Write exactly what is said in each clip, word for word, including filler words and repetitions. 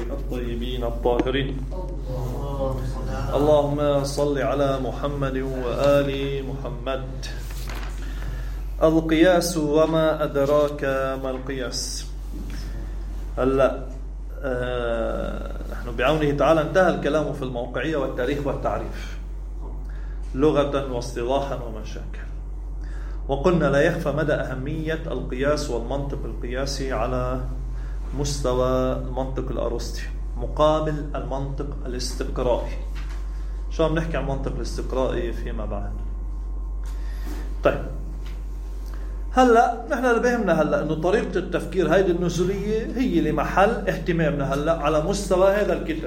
الطيبين الطاهرين. اللهم صل على محمد وآل محمد. القياس وما أدراك ما القياس. هلا آه نحن بعونه تعالى انتهى الكلام في الموقعية والتاريخ والتعريف لغة واصطلاحا ومشاكل، وقلنا لا يخفى مدى أهمية القياس والمنطق القياسي على مستوى المنطق الأرسطي مقابل المنطق الاستقرائي. شو عم نحكي عن المنطق الاستقرائي فيما بعد؟ طيب هلا نحن اللي بهمنا هلا انه طريقة التفكير هيدي النزولية هي اللي محل اهتمامنا هلا على مستوى هذا الكتاب.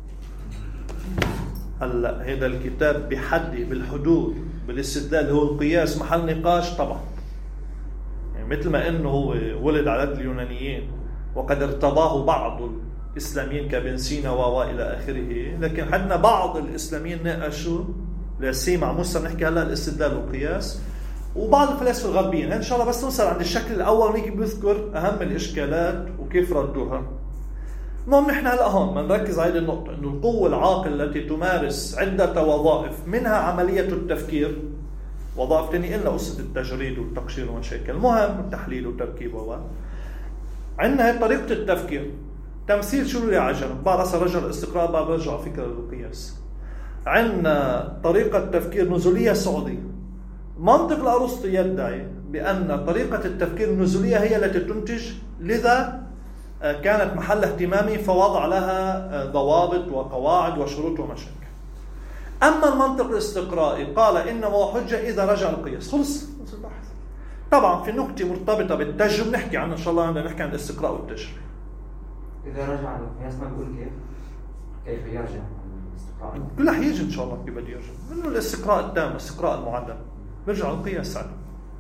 هلا هذا الكتاب بحده بالحدود بالاستدلال هو القياس محل نقاش طبعا، يعني مثل ما انه هو ولد على يد اليونانيين وقد ارتضاه بعض الاسلاميين كابن سينا والى اخره، لكن حدنا بعض الاسلاميين ناقشوا لسيما مع موسى نحكي هلا الاستدلال والقياس، وبعض الفلاسفه الغربيين ان شاء الله بس نوصل عند الشكل الاول ونيجي بنذكر اهم الاشكالات وكيف ردوها. المهم نحن هلا هون بنركز على هذه النقطه انه القوه العاقله التي تمارس عده وظائف منها عمليه التفكير، وظائف ثانيه الا قصه التجريد والتقشير ومشاكل، المهم التحليل والتركيب. و عندنا هي طريقه التفكير تمثيل شو اللي عجب بعض اصل رجع الاستقراء بعض رجع فكره القياس. عندنا طريقه تفكير نزوليه سعوديه. منطق الأرسطي يدعي بأن طريقة التفكير النزولية هي التي تنتج، لذا كانت محل اهتمامي فوضع لها ضوابط وقواعد وشروط ومشاكل. أما المنطق الاستقرائي قال إنما هو حجة إذا رجع القياس. خلص البحث. طبعا في نقطة مرتبطة بالتجربة نحكي عنها إن شاء الله عندما نحكي عن الاستقراء والتجربة. إذا رجع القياس ما بقول كيف كيف يرجع الاستقراء؟ كل رح يجي إن شاء الله كيف بده يرجع منه الاستقراء التام الاستقراء المعدل برجع القياس عنه.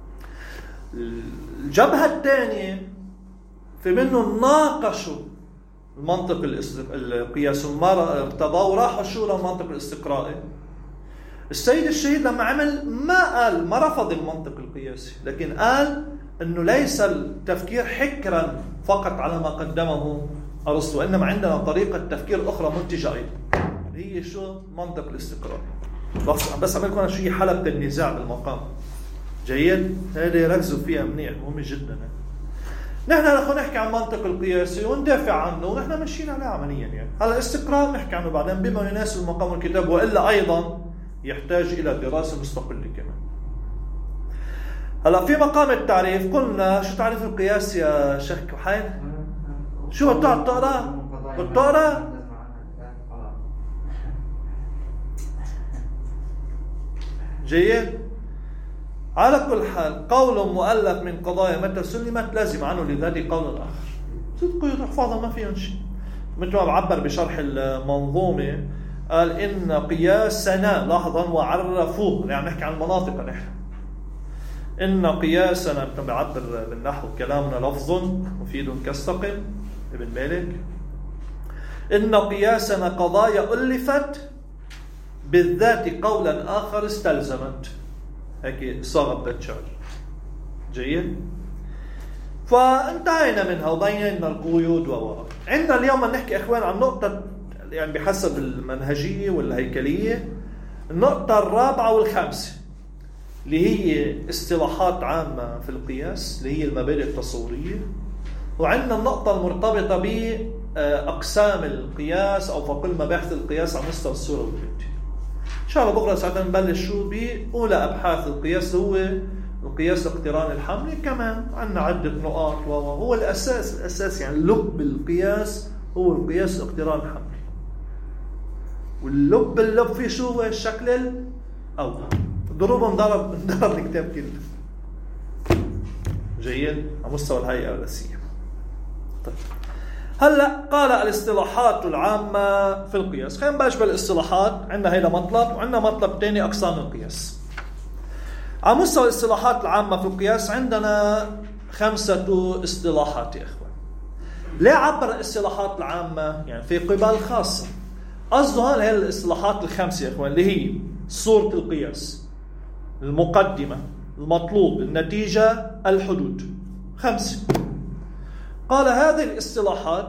الجبهة الثانية في منه ناقشوا المنطق القياس وما ارتضاه وراحوا شو للمنطق الاستقرائي. السيد الشهيد لما عمل ما قال ما رفض المنطق القياسي، لكن قال انه ليس التفكير حكرا فقط على ما قدمه ارسطو، وانما عندنا طريقة تفكير اخرى منتجة ايضا هي شو منطق الاستقرائي. بس بس عم لكم شيء حلقة النزاع بالمقام. جيد؟ هذه ركزوا فيها منيح مهم جدا. نحن رح نحكي عن المنطق القياسي وندافع عنه ونحن ماشيين عليه عمليا. يعني هلا الاستقراء نحكي عنه بعدين بما يناسب المقام الكتاب، والا ايضا يحتاج الى دراسة مستقلة كمان. هلا في مقام التعريف قلنا شو تعريف القياس يا شيخ وحيد؟ شو بتقعد تقرا؟ بتقرا؟ جيد؟ على كل حال قول مؤلف من قضايا متى سلمت لازم عنه لذاته قول آخر. صدقوا يحفظها ما فيهم شيء. مثل ما بعبر بشرح المنظومة قال إن قياسنا لاحظا وعرفوه، يعني نحكي عن المناطق نحن. إن قياسنا بعبر بالنحو كلامنا لفظ مفيد كاستقم ابن مالك. إن قياسنا قضايا ألفت بالذات قولا آخر استلزمت، هيك صاغة الشعر. جيد؟ فانتهينا منها وبينا القيود و عندنا اليوم نحكي اخوان عن نقطة يعني بحسب المنهجية والهيكلية، النقطة الرابعة والخامسة اللي هي اصطلاحات عامة في القياس اللي هي المبادئ التصورية، وعندنا النقطة المرتبطة بأقسام القياس أو فقل مباحث القياس على مستوى الصورة والفكرة. إن شاء الله بكرة ساعتها نبلش شو بأولى أبحاث القياس هو القياس الاقتراني الحملي. كمان عندنا عدة نقاط وهو الأساس الأساس يعني لب القياس هو القياس الاقتراني الحملي، واللب اللب فيه شو هو الشكل الأول. ضربهم ضرب ضرب الكتاب كله. جيد؟ على مستوى الهيئة الرئيسية. طيب هلا قال الاصطلاحات العامة في القياس. خلينا نبلش بالاصطلاحات. عندنا هيدا مطلب وعندنا مطلب تاني أقسام القياس. على مستوى الاصطلاحات العامة في القياس عندنا خمسة اصطلاحات يا إخوان. ليه عبر الاصطلاحات العامة؟ يعني في قبال خاصة. قصده هاي الاصطلاحات الخمسة يا إخوان اللي هي صورة القياس، المقدمة، المطلوب، النتيجة، الحدود. خمسة. قال هذه الاصطلاحات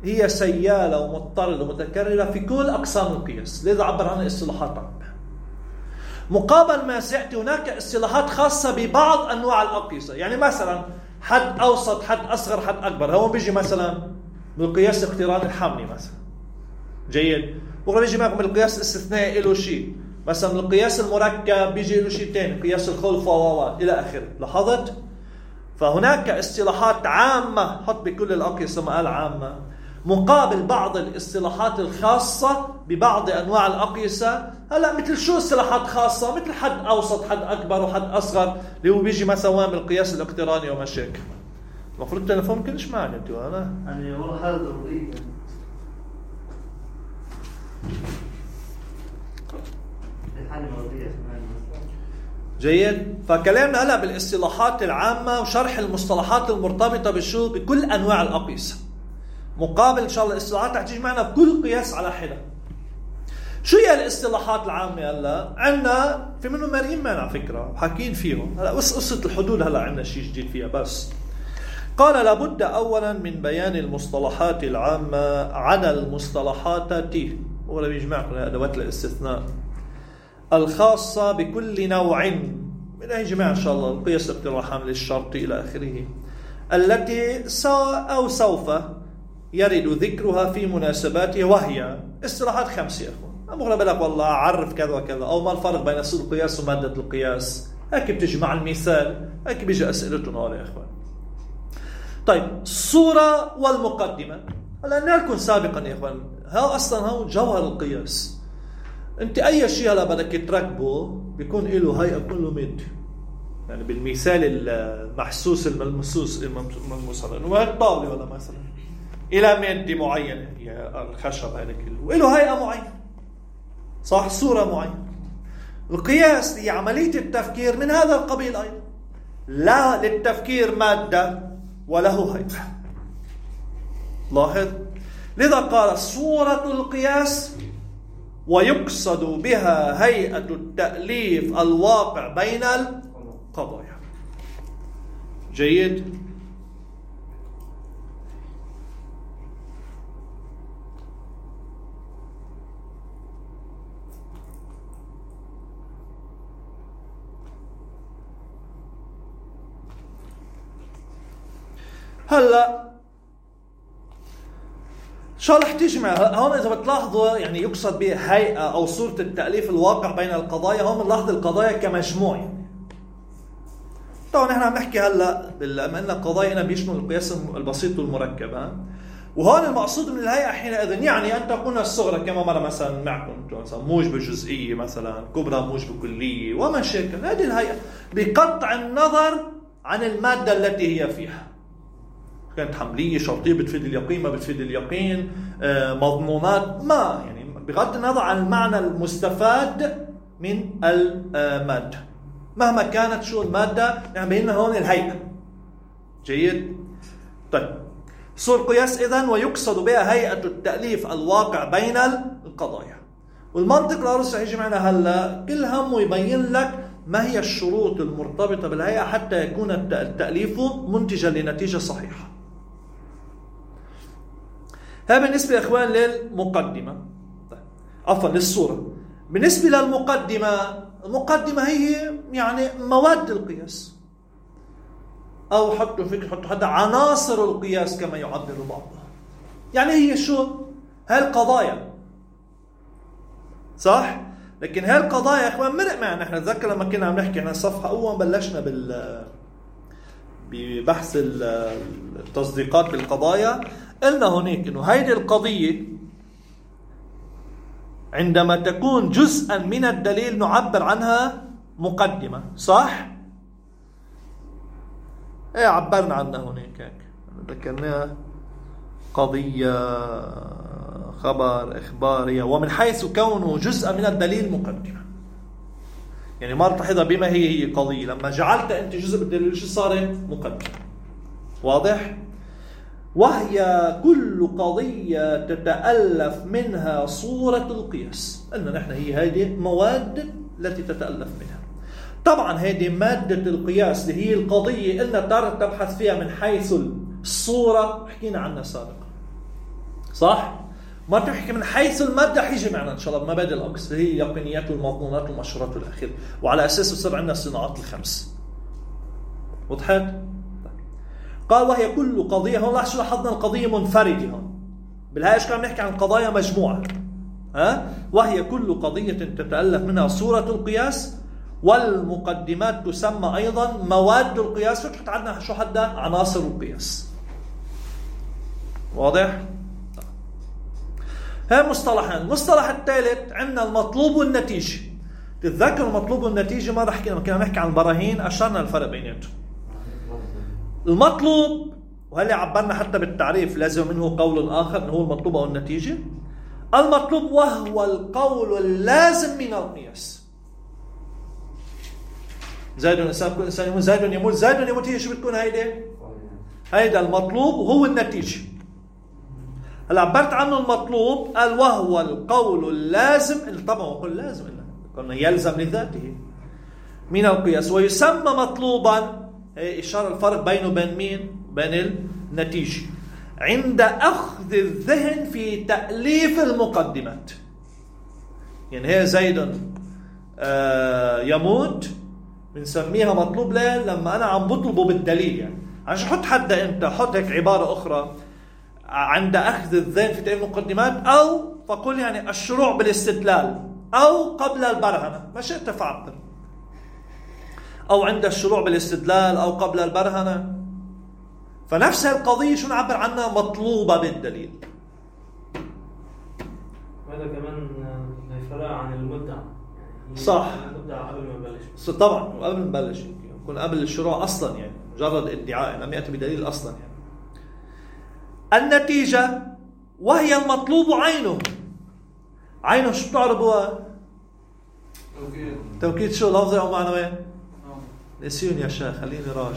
هي سيالة ومضطردة ومتكررة في كل أقسام القياس، لذا عبر عنها اصطلاحات عامة. مقابل ما سيأتي هناك اصطلاحات خاصة ببعض أنواع الأقيسة، يعني مثلا حد أوسط، حد أصغر، حد أكبر. هون بيجي مثلا بالقياس الاقتراني الحملي مثلا، جيد. بكره بيجي معكم القياس الاستثنائي له شيء، مثلا القياس المركب بيجي له شيء ثاني، قياس الخلف و إلى آخره. لاحظت؟ فهناك اصطلاحات عامة، حط بكل الأقيسة ما قال عامة، مقابل بعض الاصطلاحات الخاصة ببعض أنواع الأقيسة. هلا مثل شو اصطلاحات خاصة؟ مثل حد أوسط، حد أكبر، وحد أصغر، اللي هو بيجي مثلا بالقياس الاقتراني ومشاكل. المفروض التلفون كلش معني انتو. أنا يعني والله هذا ضروري. جيد. فكلامنا هلا بالاصطلاحات العامة وشرح المصطلحات المرتبطة بالشو بكل أنواع الأقيسة، مقابل إن شاء الله الاصطلاحات رح تيجي معنا بكل قياس على حدة. شو هي الاصطلاحات العامة؟ هلا عندنا في منهم مرئين معنا فكرة وحاكين فيهم. هلا بس قصة الحدود هلا عندنا شيء جديد فيها. بس قال لابد أولا من بيان المصطلحات العامة عن المصطلحات تي، ولا بيجمعكم أدوات الاستثناء الخاصة بكل نوع من أي جماعة إن شاء الله، القياس الاقتراحي للشرط إلى آخره، التي سا أو سوف يرد ذكرها في مناسباتها، وهي اصطلاحات خمسة. يا أخوان أبغى بالك والله أعرف كذا وكذا، أو ما الفرق بين أصول القياس ومادة القياس، هيك بتجمع المثال، هيك بيجي أسئلتهم هؤلاء يا أخوان. طيب الصورة والمقدمة. هلا قلنا لكم سابقا يا أخوان، ها أصلا هو جوهر القياس. أنت أي شيء هلا بدك تركبه بيكون له هيئة كله مد، يعني بالمثال المحسوس الملموس الملموس هذا إنه الطاولة ولا مثلا إلى مادة معينة، هي الخشب هذا كله وله هيئة معينة، صح، صورة معينة. القياس هي عملية التفكير من هذا القبيل أيضا، لا للتفكير مادة وله هيئة. لاحظ، لذا قال صورة القياس ويقصد بها هيئة التأليف الواقع بين القضايا. جيد. هلا شو رح تجمع هون؟ إذا بتلاحظوا يعني يقصد بها هيئة أو صورة التأليف الواقع بين القضايا. هون بنلاحظ القضايا كمجموع. يعني طبعا نحن عم نحكي هلا بما أن القضايا هنا بيشمل القياس البسيط والمركب، ها؟ وهون المقصود من الهيئة حينئذ يعني أن تكون الصغرى كما مر مثلا معكم، مثلا موجبة جزئية، مثلا كبرى موجبة كلية وما شابه. هذه الهيئة بقطع النظر عن المادة التي هي فيها، كانت حملية، شرطية، بتفيد اليقين، ما بتفيد اليقين، مضمونات، ما يعني بغض النظر عن المعنى المستفاد من المادة مهما كانت شو المادة. يعني بيننا هون الهيئة. جيد. طيب صور قياس إذن ويقصد بها هيئة التأليف الواقع بين القضايا. والمنطق الأرسل يجي معنا هلا كل همه يبين لك ما هي الشروط المرتبطة بالهيئة حتى يكون التأليف منتجا لنتيجة صحيحة. هذا بالنسبة يا إخوان للمقدمة. عفوا للصورة. بالنسبة للمقدمة، المقدمة هي يعني مواد القياس، أو حطوا فكرة حطوا حتى عناصر القياس كما يعبر بعضها. يعني هي شو؟ هاي القضايا، صح؟ لكن هاي القضايا يا إخوان مرق معنا. نحن نتذكر لما كنا عم نحكي عن الصفحة أول بلشنا بال ببحث التصديقات بالقضايا، قلنا هناك إنه هيدي القضية عندما تكون جزءا من الدليل نعبر عنها مقدمة، صح؟ ايه عبرنا عنها هناك، هيك ذكرناها قضية، خبر، إخبارية، ومن حيث كونه جزء من الدليل مقدمة. يعني ما تلاحظها بما هي هي قضية، لما جعلت أنت جزء من الدليل شو صارت؟ مقدمة. واضح؟ وهي كل قضية تتألف منها صورة القياس. قلنا نحن هي هذه مواد التي تتألف منها. طبعا هذه مادة القياس اللي هي القضية قلنا تبحث فيها من حيث الصورة، حكينا عنها سابقا. صح؟ ما تحكي من حيث المادة حيجي معنا إن شاء الله مبادئ الأكس هي يقينيات والمضمونات والمشروطات والأخير، وعلى أساس يصير عندنا الصناعات الخمس. وضحت؟ قال وهي كل قضية، هون لاحظوا لاحظنا القضية منفردة هون، بالهاي إيش كنا نحكي عن قضايا مجموعة. ها؟ وهي كل قضية تتألف منها صورة القياس، والمقدمات تسمى أيضا مواد القياس، فتحت عندنا شو حدا عناصر القياس. واضح؟ هاي مصطلحين. المصطلح الثالث عندنا المطلوب والنتيجة. تتذكر المطلوب والنتيجة ما رح حكينا، كنا نحكي عن البراهين، أشرنا الفرق بيناتهم. المطلوب وهل عبرنا حتى بالتعريف لازم منه قول آخر هو المطلوب أو النتيجة. المطلوب وهو القول اللازم من القياس. زيد الإنسان كل إنسان يموت، زيد يموت، زيد يموت، هي شو بتكون هيدا؟ هيدا المطلوب وهو النتيجة. هلا عبرت عنه المطلوب قال وهو القول اللازم، اللي طبعا هو قول لازم قلنا يلزم لذاته من القياس، ويسمى مطلوبا، هي إشارة الفرق بينه وبين مين؟ بين النتيجة، عند أخذ الذهن في تأليف المقدمات. يعني هي زيد آه يموت بنسميها مطلوب ليه؟ لما أنا عم بطلبه بالدليل، يعني عشان حط حدا أنت حط هيك عبارة أخرى عند أخذ الذهن في تأليف المقدمات، أو فقل يعني الشروع بالاستدلال، أو قبل البرهنة، ما شئت فعبر، أو عند الشروع بالاستدلال أو قبل البرهنة. فنفس القضية شو نعبر عنها؟ مطلوبة بالدليل. هذا كمان يفرق عن المدعى، يعني صح، المدعى قبل ما نبلش طبعا قبل ما نبلش يكون قبل الشروع أصلا، يعني مجرد ادعاء لم يأتي بدليل أصلا. يعني النتيجة وهي المطلوب عينه. عينه شو بتعرفوها؟ توكيد. توكيد شو لفظي أو معنوي؟ نسيون يا شيخ، خليني راجع.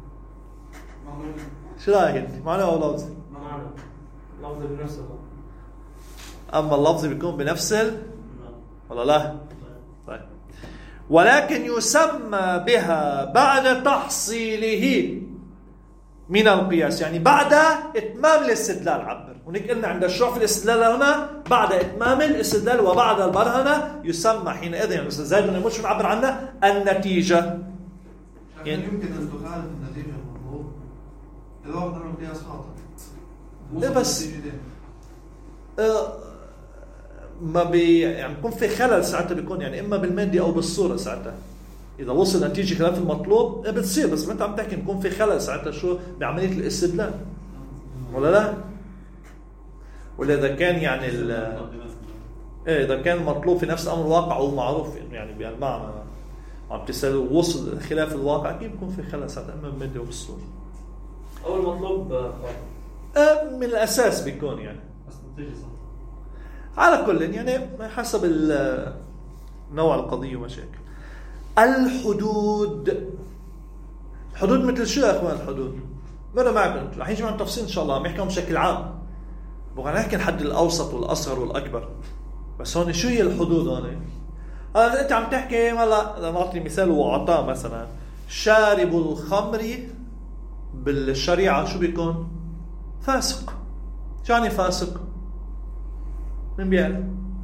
شو رأيك انت؟ معنى او لفظي؟ معنى. لفظي بنفس اللفظ. اما اللفظي بيكون بنفس ال ولا لا؟ طيب. ولكن يسمى بها بعد تحصيله من القياس، يعني بعد اتمام الاستدلال. عبر ونك قلنا عند الشروع في الاستدلال هنا بعد اتمام الاستدلال وبعد البرهنة يسمى حينئذ، يعني مثل زي ما مش بنعبر عنها النتيجة. يعني يمكن ان تخالف النتيجة المطلوب إذا واحد عمل قياس خاطئ. إيه بس آه ما بي يعني بيكون في خلل ساعتها، بيكون يعني إما بالمادة أو بالصورة ساعتها. إذا وصل نتيجة خلاف المطلوب بتصير، بس ما أنت عم تحكي بيكون في خلل ساعتها شو بعملية الاستدلال ولا لا؟ ولا إذا كان يعني ال إيه إذا كان مطلوب في نفس أمر واقع أو معروف يعني بالمعنى عم تسأل وصل خلاف الواقع، أكيد بيكون في خلل ساعتها إما بالمادة أو بالصورة. أو المطلوب من الأساس بيكون يعني على كل يعني حسب نوع القضية ومشاكل. الحدود. حدود مثل شو يا أخوان؟ الحدود مرة معكم رح يجي معنا تفصيل إن شاء الله، عم يحكيهم بشكل عام، بغى نحكي الحد الأوسط والأصغر والأكبر، بس هون شو هي الحدود هون؟ هلا أنت عم تحكي هلا نعطي مثال وعطاء مثلا شارب الخمر بالشريعة شو بيكون؟ فاسق. شو يعني فاسق؟ من بيعرف؟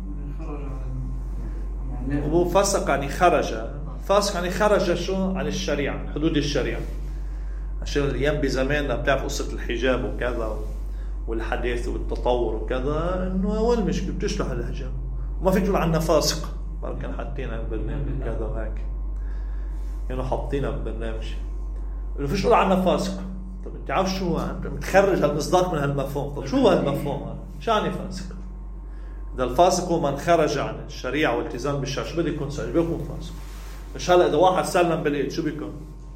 هو فاسق يعني خرج، فاسق يعني خرج شو عن الشريعة، حدود الشريعة. عشان الأيام بزماننا بتعرف قصة الحجاب وكذا والحديث والتطور وكذا، إنه أول مشكلة بتشلح الحجاب وما فيك تقول عنها فاسق، كان حاطينها ببرنامج كذا وهيك، كانوا حاطينها ببرنامج إنه فيش تقول عنها فاسق. طب أنت عارف شو أنت متخرج هالمصداق من هالمفهوم؟ طب شو هو هالمفهوم هذا؟ شو يعني فاسق؟ إذا الفاسق هو من خرج عن الشريعة والالتزام بالشرع، شو بده يكون سارق؟ بيكون فاسق. مش هلا إذا واحد سلم بالإيد شو بيكون؟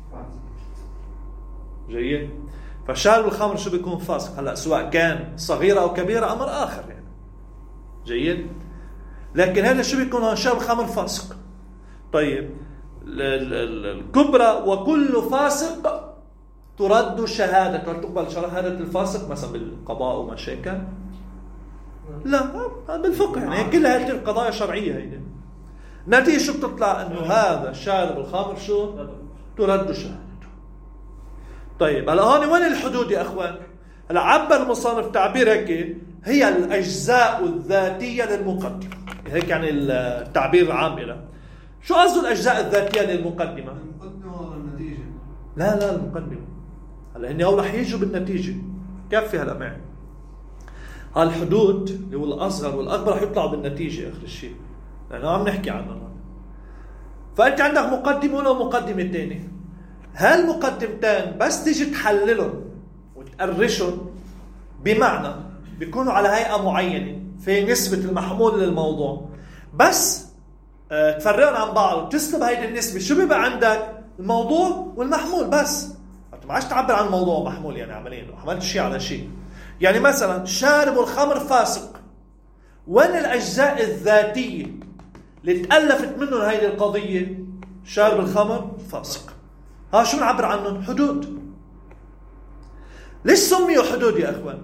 جيد. فشارب الخمر شو بيكون؟ فاسق. هلا سواء كان صغيرة أو كبيرة أمر آخر يعني. جيد. لكن هذا شو بيكون؟ هون شارب الخمر فاسق. طيب الكبرى وكل فاسق ترد شهادة، تقبل شهادة الفاسق مثلا بالقضاء ومشاكل؟ لا بالفقه يعني كل هذه القضايا شرعية هيدي. نتيجة شو بتطلع؟ انه هذا شارب الخمر شو ترد شهادته. طيب هلا هون وين الحدود يا اخوان؟ هلا عبر المصنف تعبير هيك، هي الأجزاء الذاتية للمقدمة. هيك يعني التعبير العام لها. شو قصده الأجزاء الذاتية للمقدمة؟ المقدمة ولا النتيجة؟ لا لا المقدمة. هلا هن أول رح يجوا بالنتيجة. كفي هلا معي. هالحدود اللي هو الأصغر والأكبر رح يطلعوا بالنتيجة آخر الشيء. لأنه عم نحكي عنها. فأنت عندك مقدمة ولا مقدمة تانية. هالمقدمتين بس تيجي تحللهم وتقرشهم بمعنى بيكونوا على هيئة معينة في نسبة المحمول للموضوع، بس اه تفرقهم عن بعض وتسلب هيدي النسبة. شو بيبقى عندك؟ الموضوع والمحمول بس. انت ما عادش تعبر عن الموضوع ومحمول، يعني عمليا ما عملت شيء على شيء. يعني مثلا شارب الخمر فاسق، وين الأجزاء الذاتية اللي تألفت منهم هيدي القضية؟ شارب الخمر فاسق. ها شو نعبر عنهم؟ حدود. ليش سميوا حدود يا أخوان؟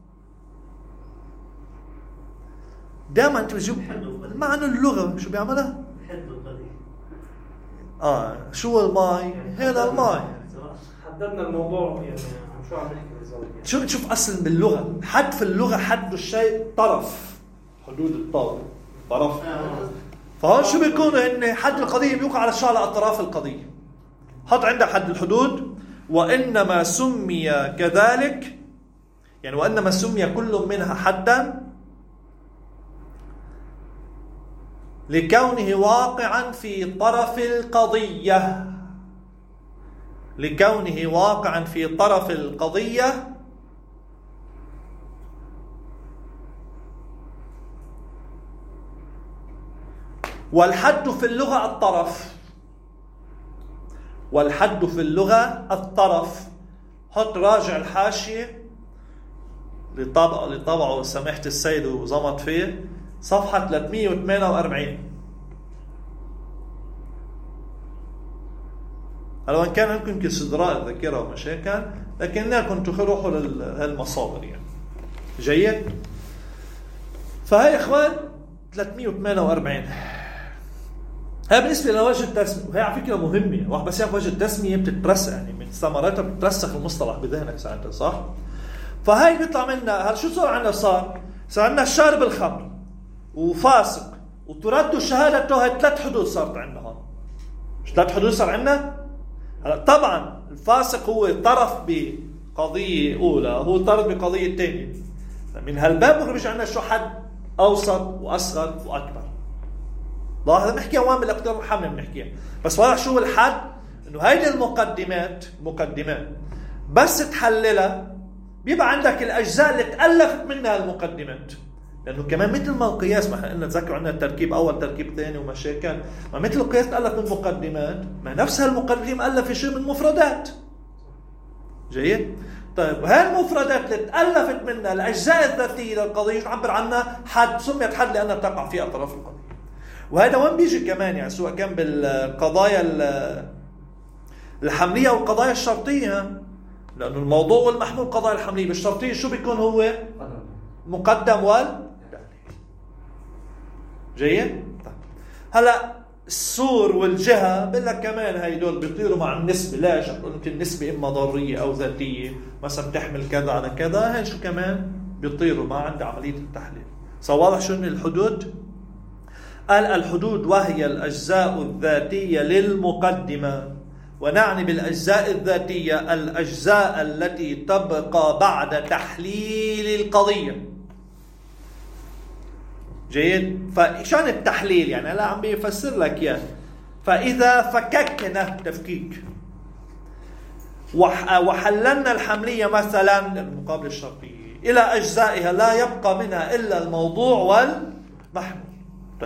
دائما انت بتجيب معنى اللغة شو بيعملها؟ اه شو الماي؟ هذا الماي. حددنا الموضوع يعني شو عم نحكي بالضبط. شو تشوف اصل باللغة، حد في اللغة حد الشيء طرف، حدود الطرف طرف. فهون شو بيكونوا ان حد القضية بيوقع على شو؟ على اطراف القضية. حط عندك حد الحدود. وانما سمي كذلك، يعني وانما سمي كل منها حدا لكونه واقعا في طرف القضية، لكونه واقعا في طرف القضية والحد في اللغة الطرف، والحد في اللغة الطرف. حط راجع الحاشية لطبعه لطبعه سماحة السيد وزمط فيه صفحة ثلاثمية وثمانية وأربعين. هلا وان كان عندكم كسدراء الذاكرة ومشاكل، لكن لكم تروحوا لهالمصادر يعني. جيد. فهي اخوان ثلاثمية وثمانية وأربعين. هي بالنسبة لوجه التسمية، وهي على فكرة مهمة. واحد بس يعرف وجه التسمية بتترسخ، يعني من ثمراتها بتترسخ المصطلح بذهنك ساعتها، صح؟ فهي بيطلع منا هل شو صار عندنا؟ صار صار عندنا شارب الخمر وفاسق وترد شهادته. هاي ثلاث حدود صارت عندنا هون. مش ثلاث حدود صار عندنا؟ هلا طبعا الفاسق هو طرف بقضية أولى، هو طرف بقضية ثانية. من هالباب بيجي عندنا شو؟ حد أوسط وأصغر وأكبر. لاحظ بنحكي عوامل أكثر محمل بنحكيها، بس واضح شو الحد؟ إنه هيدي المقدمات مقدمات بس تحللها بيبقى عندك الأجزاء اللي تألفت منها المقدمات. لأنه كمان مثل ما القياس، ما احنا قلنا تذكروا عندنا التركيب أول تركيب ثاني ومشاكل، ما مثل القياس تألف من مقدمات، ما نفس هالمقدمة مألف شيء من مفردات. جيد؟ طيب هاي المفردات اللي تألفت منها الأجزاء الذاتية للقضية تعبر عنها حد، سميت حد لأنها تقع في أطراف القضية. وهذا وين بيجي كمان، يعني سواء كان بالقضايا الحملية أو القضايا الشرطية، لأنه الموضوع والمحمول قضايا الحملية. بالشرطية شو بيكون هو؟ مقدم وال جيد. طيب. هلا السور والجهة بقول لك كمان هيدول بيطيروا مع النسبة. ليش؟ قلت النسبة إما ضرورية أو ذاتية، مثلا بتحمل كذا على كذا، هين شو كمان بيطيروا مع عند عملية التحليل. صار واضح شو إن الحدود؟ قال الحدود وهي الأجزاء الذاتية للمقدمة، ونعني بالأجزاء الذاتية الأجزاء التي تبقى بعد تحليل القضية. جيد. فشان التحليل يعني هلا عم بيفسر لك اياه. فاذا فككنا تفكيك وحللنا الحمليه مثلا المقابله الشرطيه الى اجزائها لا يبقى منها الا الموضوع والمحمول. طيب.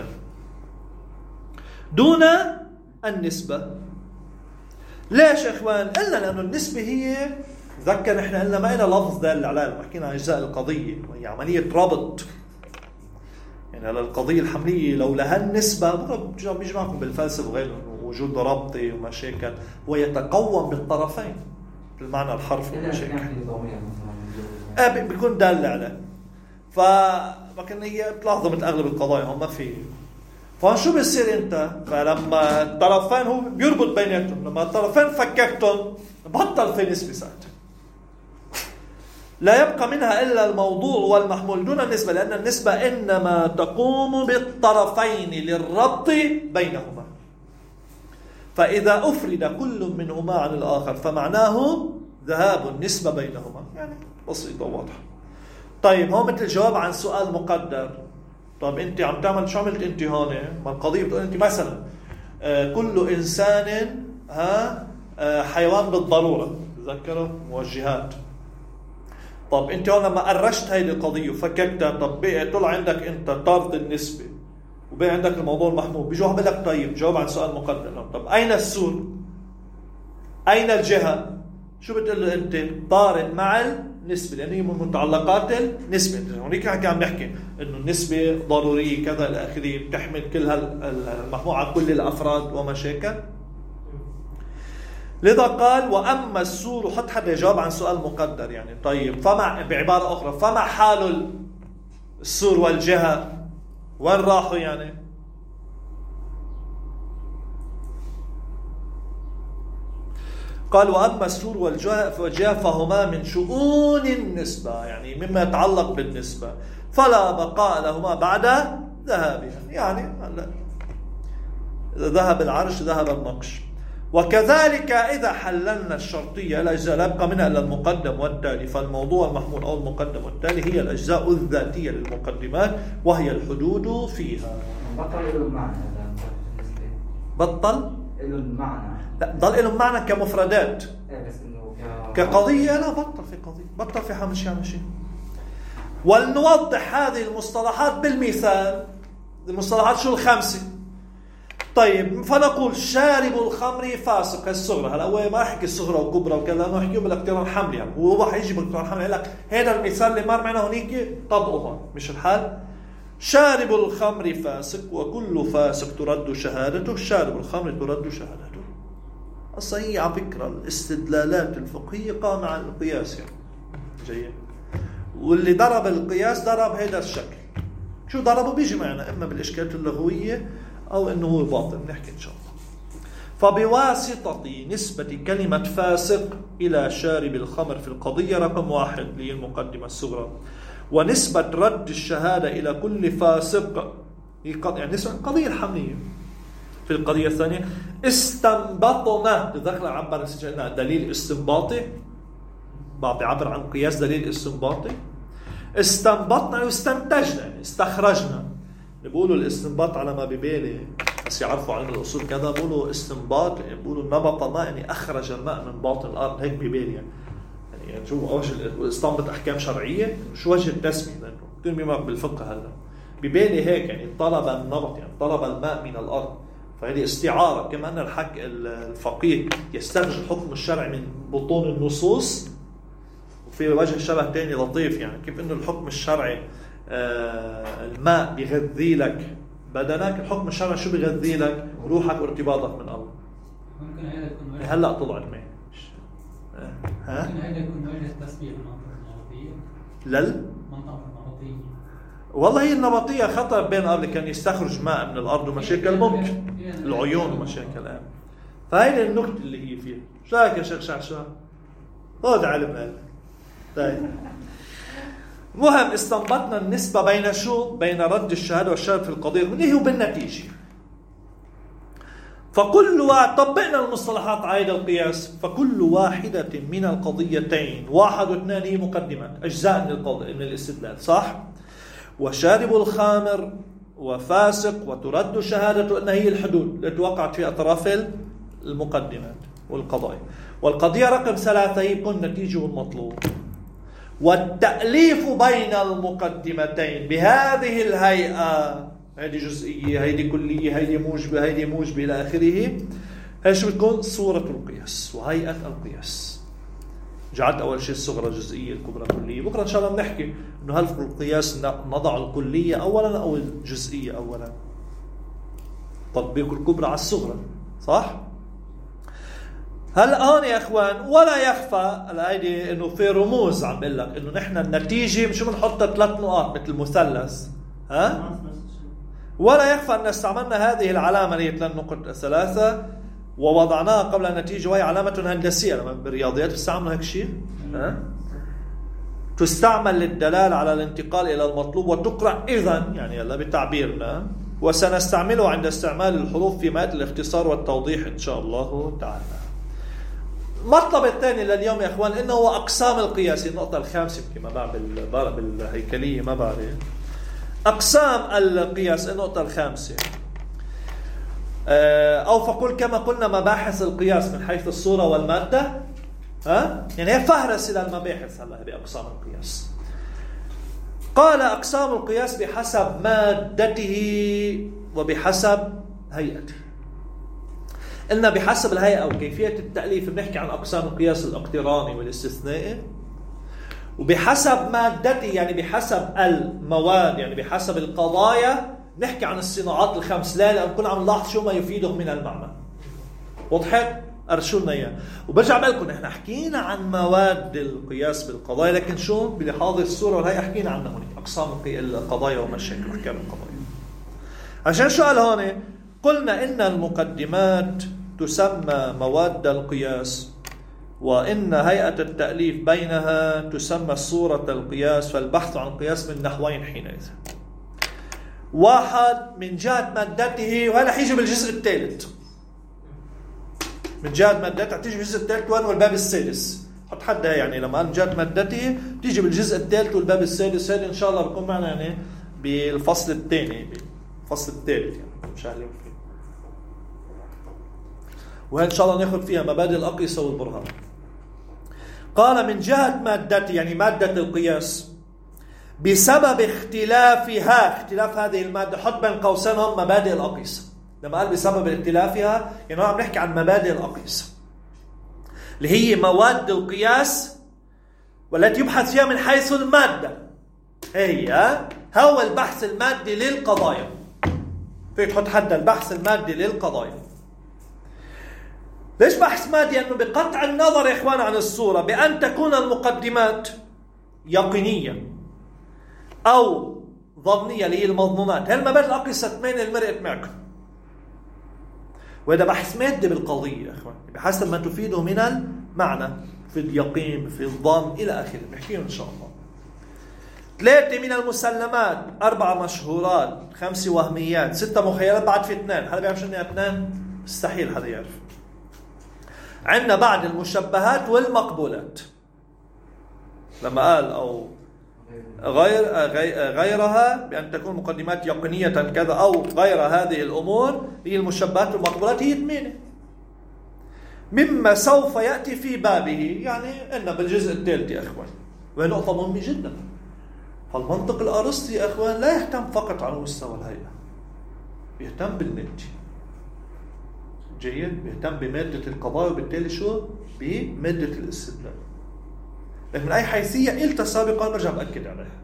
دون النسبه. ليش يا اخوان؟ قلنا لانه النسبه هي، تذكر احنا قلنا ما لنا لفظ دال على لما حكينا عن اجزاء القضيه، وهي عمليه ربط. يعني على القضية الحملية لو لها النسبة بيجي معكم بالفلسفة وغيره وجود ربطي ومشاكل، ويتقوم بالطرفين بالمعنى الحرفي ومشاكل. آه بيكون دال عليه. فمكن هي بتلاحظوا مثل أغلب القضايا هم ما في. فشو بيصير أنت؟ فلما الطرفين هو بيربط بيناتهم، لما الطرفين فككتهم بطل في نسبة ساعتها. لا يبقى منها إلا الموضوع والمحمول دون النسبة، لأن النسبة إنما تقوم بالطرفين للربط بينهما. فإذا أفرد كل منهما عن الآخر فمعناه ذهاب النسبة بينهما. يعني بسيطة واضحة. طيب هون مثل الجواب عن سؤال مقدر. طيب أنت عم تعمل شو عملت أنت هون؟ ما القضية بتقول أنت مثلا آه كل إنسان ها آه حيوان بالضرورة، تذكروا موجهات. طب أنت هون لما قرشت هذه القضية وفككتها، طب بقى طلع عندك أنت طارد النسبة وبقى عندك الموضوع المحمول، بيجوا عم لك طيب جاوب عن سؤال مقدر. طب أين السور؟ أين الجهة؟ شو بتقول له أنت؟ طارد مع النسبة، لأن هي من متعلقات النسبة. هونيك عم نحكي إنه النسبة ضرورية كذا إلى آخره، بتحمل كل هالمجموعة كل الأفراد وما شاكل. لذا قال وأما السور، وحط حدا يجاوب عن سؤال مقدر يعني. طيب فمع بعبارة أخرى فما حال السور والجهة؟ وين راحوا يعني؟ قال وأما السور والجهة فهما من شؤون النسبة، يعني مما يتعلق بالنسبة، فلا بقاء لهما بعد ذهابها. يعني إذا ذهب العرش ذهب النقش. وكذلك إذا حللنا الشرطية الأجزاء لا يبقى منها إلا المقدم والتالي، فالموضوع المحمول أو المقدم والتالي هي الأجزاء الذاتية للمقدمات وهي الحدود فيها. بطل له المعنى هذا بطل له المعنى، لا ضل له معنى كمفردات. إيه بس إنه كقضية لا، بطل في قضية، بطل في حامل شيء عن شيء. ولنوضح هذه المصطلحات بالمثال. المصطلحات شو الخمسة؟ طيب فنقول شارب الخمر فاسق. الصغرى هلا هو ما يحكي الصغرى وكبرى وكذا، لانه يحكي بالاقتران حمل يعني. هو راح يجي بالاقتران حمل يقول لك هذا المثال اللي مر معنا هونيك طبقه هون، مش الحال. شارب الخمر فاسق وكل فاسق ترد شهادته، شارب الخمر ترد شهادته. الصحيح على فكرة الاستدلالات الفقهية قام على القياس يعني. جيد. واللي ضرب القياس ضرب هذا الشكل. شو ضربه بيجي معنا اما بالاشكالات اللغوية أو أنه هو باطل، نحكي إن شاء الله. فبواسطة نسبة كلمة فاسق إلى شارب الخمر في القضية رقم واحد اللي هي المقدمة الصغرى، ونسبة رد الشهادة إلى كل فاسق يعني نسبة القضية الحملية في القضية الثانية، استنبطنا تذكر عبر سجلنا دليل استنباطي، بعض عبر عن قياس دليل استنباطي. استنبطنا واستنتجنا يعني استخرجنا. بيقولوا الاستنباط على ما ببالي بس يعرفوا علم الأصول كذا، بيقولوا استنباط يعني بيقولوا نبط الماء يعني أخرج الماء من باطن الأرض، هيك ببالي يعني. يعني شو وجه استنبط أحكام شرعية، شو وجه التسمية لأنه كل بما بالفقه هذا ببالي هيك يعني طلب النبط يعني طلب الماء من الأرض. فهذه استعارة كما أن الحق الفقيه يستخرج الحكم الشرعي من بطون النصوص. وفي وجه شبه تاني لطيف يعني كيف إنه الحكم الشرعي آه الماء بيغذي لك بدنك، الحكم الشرعي شو بيغذي لك؟ روحك وارتباطك من الله. ممكن هذا يكون هلا طلعت معي ها؟ ممكن هذا يكون وجه التسمية المنطقة النبطية لل منطقة النبطية. والله هي النبطية خطر بين الأرض كان يستخرج ماء من الأرض ومشاكل ممكن العيون ومشاكل الآن. فهي النكتة اللي هي فيها. شو هيك يا شيخ شعشان؟ هذا علم هذا. طيب مهم استنبطنا النسبة بين شو؟ بين رد الشهادة والشهادة في القضية اللي هو بالنتيجة. فكل واحد طبقنا المصطلحات عايدة القياس، فكل واحدة من القضيتين واحد واثنان هي مقدمات أجزاء من القضية من الاستدلال صح؟ وشارب الخامر وفاسق وترد شهادته أنها هي الحدود التي وقعت في أطراف المقدمات والقضايا. والقضية رقم ثلاثة هي كل نتيجة والمطلوب. والتأليف بين المقدمتين بهذه الهيئة، هذه جزئية هذه كلية هذه موجبة هذه موجبة إلى آخره، هي شو بتكون؟ صورة القياس وهيئة القياس. جعلت أول شيء الصغرى جزئية الكبرى كلية. بكرة إن شاء الله بنحكي إنه هل في القياس نضع الكلية أولا أو الجزئية أولا، تطبيق الكبرى على الصغرى صح؟ هلا هون يا اخوان ولا يخفى الايدي انه في رموز عم بقول لك انه نحن النتيجه مش بنحط ثلاث نقاط مثل المثلث ها، ولا يخفى ان استعملنا هذه العلامه اللي هي ثلاث نقط ثلاثه ووضعناها قبل النتيجه وهي علامه هندسيه. لما بالرياضيات بيستعملوا هيك شيء ها. تستعمل للدلالة على الانتقال إلى المطلوب وتقرأ إذن يعني هلا بتعبيرنا، وسنستعمله عند استعمال الحروف في مادة الاختصار والتوضيح إن شاء الله تعالى. المطلب الثاني لليوم يا إخوان إنه هو أقسام القياس، النقطة الخامسة كما بعد بالهيكلية ما بعرف. أقسام القياس النقطة الخامسة، أو فقل كما قلنا مباحث القياس من حيث الصورة والمادة. ها؟ يعني هي فهرس إلى المباحث هلا بأقسام القياس. قال أقسام القياس بحسب مادته وبحسب هيئته. قلنا بحسب الهيئة أو كيفية التأليف بنحكي عن أقسام القياس الاقتراني والاستثنائي، وبحسب مادته يعني بحسب المواد يعني بحسب القضايا نحكي عن الصناعات الخمس. لا لأن كنا عم نلاحظ شو ما يفيده من المعنى. وضحت؟ أرشوا لنا إياه. وبرجع بقولكم نحن حكينا عن مواد القياس بالقضايا، لكن شو بلحاظ الصورة والهيئة حكينا عنها هون أقسام القضايا ومشاكل وأحكام القضايا. عشان شو قال هون؟ قلنا إن المقدمات تسمى مواد القياس، وإن هيئة التأليف بينها تسمى صورة القياس، فالبحث عن القياس من نحوين حينئذ. واحد من جهة مادته، وهذا حيجي بالجزء الثالث. من جهة مادته تيجي بالجزء الثالث وين والباب السادس. حط حدها يعني لما قال من جهة مادته تيجي بالجزء الثالث والباب السادس. هذا إن شاء الله بيكون معنا يعني بالفصل الثاني بالفصل الثالث يعني مشاهدين فيه. وهي إن شاء الله ناخذ فيها مبادئ الأقيسة والبرهان. قال من جهة مادته يعني مادة القياس بسبب اختلافها، اختلاف هذه المادة، حط بين قوسين هم مبادئ الأقيسة. لما قال بسبب اختلافها يعني عم نحكي عن مبادئ الأقيسة اللي هي مواد القياس والتي يبحث فيها من حيث المادة. هي هو البحث المادي للقضايا. فيك تحط حد البحث المادي للقضايا. ليش بحث مادي؟ أنه بقطع النظر يا إخوان عن الصورة، بأن تكون المقدمات يقينية أو ظنية اللي هي المظنونات. هالمبادئ الأقيسة ثمانية اللي مرقت معكم، وهذا بحث مادي بالقضية يا إخوان بحسب ما تفيده من المعنى في اليقين في الظن إلى آخره بنحكيه إن شاء الله. ثلاثة من المسلمات، أربعة مشهورات، خمسة وهميات، ستة مخيلات، بعد في اثنان. حدا بيعرف شنو اثنان؟ مستحيل حدا يعرف. عندنا بعد المشبهات والمقبولات. لما قال أو غير غيرها بأن تكون مقدمات يقينية كذا أو غير هذه الأمور، هي المشبهات والمقبولات هي ثمانية مما سوف يأتي في بابه يعني إن بالجزء الثالث يا أخوان. وهي نقطة مهمة جدا. فالمنطق الأرسطي يا أخوان لا يهتم فقط على مستوى الهيئة، يهتم بالمادة. جيد؟ بيهتم بمادة القضايا وبالتالي شو؟ بمادة الاستدلال. لكن من أي حيثية قلت سابقا برجع بأكد عليها.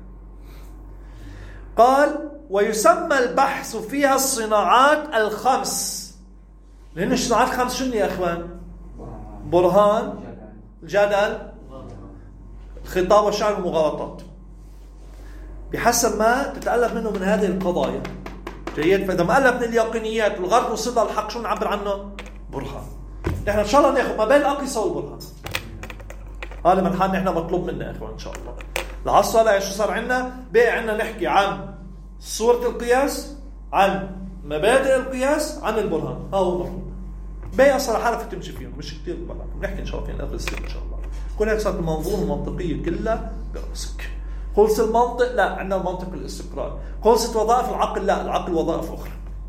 قال ويسمى البحث فيها الصناعات الخمس. لأن الصناعات الخمس شنو يا أخوان؟ برهان، جدل، خطاب والشعر والمغالطات، بحسب ما تتألف منه من هذه القضايا. جيد؟ فإذا ما ألف من اليقينيات والغرض والصدى الحق شو نعبر عنه؟ برهان. نحن إن شاء الله ناخذ ما بين الأقيسة والبرهان. هذا من حال نحن مطلوب منا يا إخوان إن شاء الله. العصر هلا شو صار عندنا؟ بقى عندنا نحكي عن صورة القياس، عن مبادئ القياس، عن البرهان. هذا هو المطلوب. بقى صراحة عرفت تمشي فيهم مش كتير بقى. نحكي إن شاء الله في آخر السنة إن شاء الله. كل هيك صارت المنظومة المنطقية كلها براسك. خلص المنطق لا، عندنا المنطق الاستقرار. خلصت وظائف العقل لا، العقل وظائف أخرى.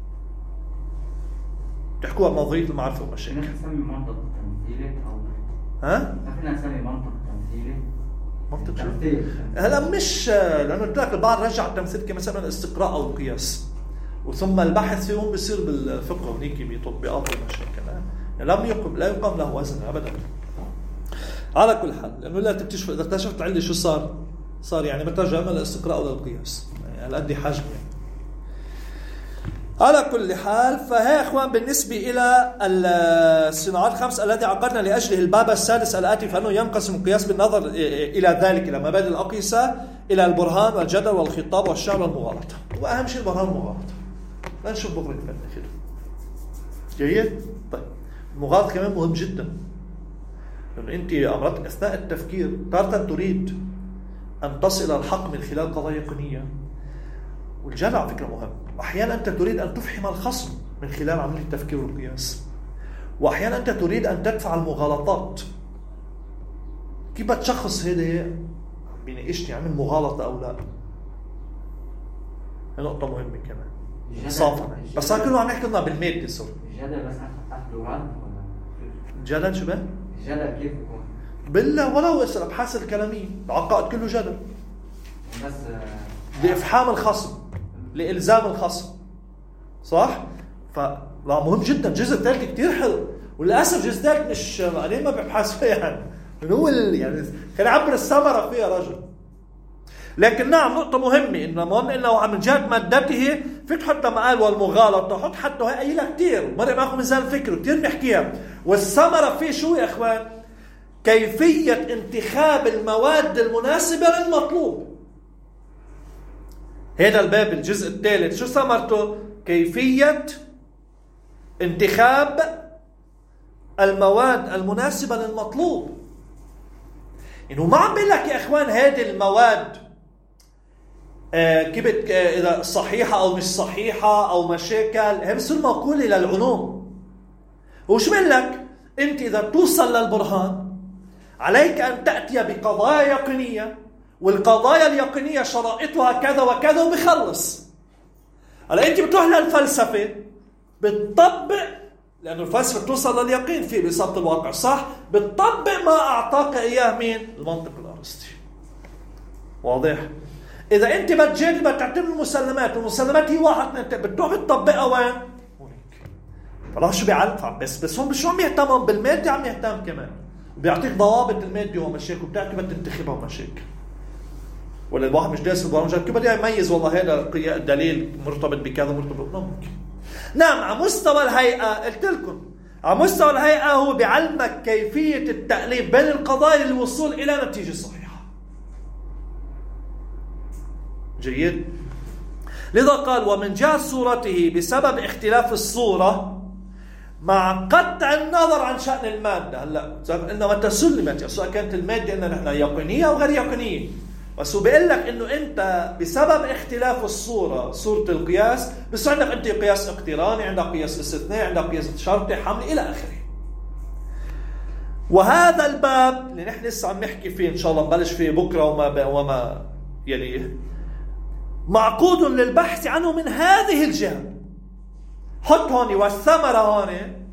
تحكوها بنظرية المعرفة والمشاكل. نسمي منطق تمثيلي أو ها؟ نحن نسمي منطق تمثيلي. منطق شو؟ هلا مش لأنه قلت لك البعض رجع التمثيل كمثلا الاستقراء أو القياس، وثم البحث فيهم بيصير بالفقه هنيك بتطبيقات المشاكل. يعني لم يقم لا يقام له وزن أبدا. على كل حال لأنه لا تكتشف إذا اكتشفت عندي شو صار صار يعني مترجمة للاستقراء أو للقياس يعني قد حجم يعني. على كل حال فهي أخوان بالنسبة إلى الصناعات الخمس التي عقدنا لأجله الباب السادس الآتي، فإنه ينقسم القياس بالنظر إلى ذلك إلى مبادئ الأقيسة، إلى البرهان والجدل والخطاب والشعر والمغالطة. وأهم شيء البرهان والمغالطة. لا نشوف بكرة كمان كده. جيد؟ طيب المغالطة كمان مهم جدا، لأن أنت أمرت أثناء التفكير تارة تريد أن تصل إلى الحق من خلال قضايا يقينية. والجدل على فكرة مهم. أحيانا أنت تريد أن تفحم الخصم من خلال عملية التفكير والقياس، وأحيانا أنت تريد أن تدفع المغالطات. كيف بتشخص هذا بيناقشني عمل مغالطة أو لا؟ نقطة مهمة كمان. صافة. بس هاي كله عم نحكي لنا بالمادة صار. الجدل بس عن اللغات ولا؟ الجدل شو بقى؟ الجدل كيف بيكون؟ بالله ولو اسأل أبحاث الكلامية، العقائد كله جدل. بس لإفحام الخصم، لإلزام الخصم. صح؟ فلا مهم جدا. الجزء الثالث كتير حلو، وللأسف الجزء الثالث مش أنا ما ببحث فيها يعني. من هو يعني كان يعبر الثمرة فيها رجل. لكن نعم نقطة مهمة إنه ما إنه عم جهة مادته فيك حتى ما قال والمغالطة حط حتى هاي قايلة كتير مرة معكم مثال فكر كتير بنحكيها. والثمرة فيه شو يا إخوان؟ كيفية انتخاب المواد المناسبة للمطلوب. هذا الباب الجزء الثالث شو ثمرته؟ كيفية انتخاب المواد المناسبة للمطلوب. إنه ما عم بقول لك يا إخوان هذه المواد آه كيف آه إذا صحيحة أو مش صحيحة أو مشاكل، هي بس المقولة للعلوم. وش بقول لك؟ أنت إذا توصل للبرهان عليك أن تأتي بقضايا يقينية، والقضايا اليقينية شرائطها كذا وكذا وبخلص. هلا أنت بتروح للفلسفة بتطبق، لأنه الفلسفة توصل لليقين في بسبب الواقع صح، بتطبق ما أعطاك إياه مين؟ المنطق الأرسطي. واضح؟ إذا أنت بتجادل بتعتمد المسلمات، والمسلمات هي واحد اثنين بتروح بتطبقها وين؟ هونيك. فلا شو بيعلق بس بس هم شو عم يهتم بالمادة، عم يهتم كمان بيعطيك ضوابط المادة ومشاكل وبتعرف كيف تنتخبها ومشاكل. ولا الواحد مش دارس البرمجة كيف بده يميز والله هذا الدليل مرتبط بكذا مرتبط ممكن. نعم على مستوى الهيئة قلت لكم على مستوى الهيئة هو بيعلمك كيفية التأليف بين القضايا للوصول إلى نتيجة صحيحة. جيد. لذا قال ومن جهة صورته بسبب اختلاف الصورة مع قطع النظر عن شأن المادة. هلا قلنا متى سلمت سواء كانت المادة إننا نحن يقينية أو غير يقينية، بس هو بيقول لك إنه أنت بسبب اختلاف الصورة صورة القياس، بس عندك أنت قياس اقتراني، عندك قياس استثناء، عندك قياس شرطي حمل إلى آخره. وهذا الباب اللي نحن لسه عم نحكي فيه إن شاء الله نبلش فيه بكرة وما وما يليه معقود للبحث عنه من هذه الجهة. حط هون والثمرة هون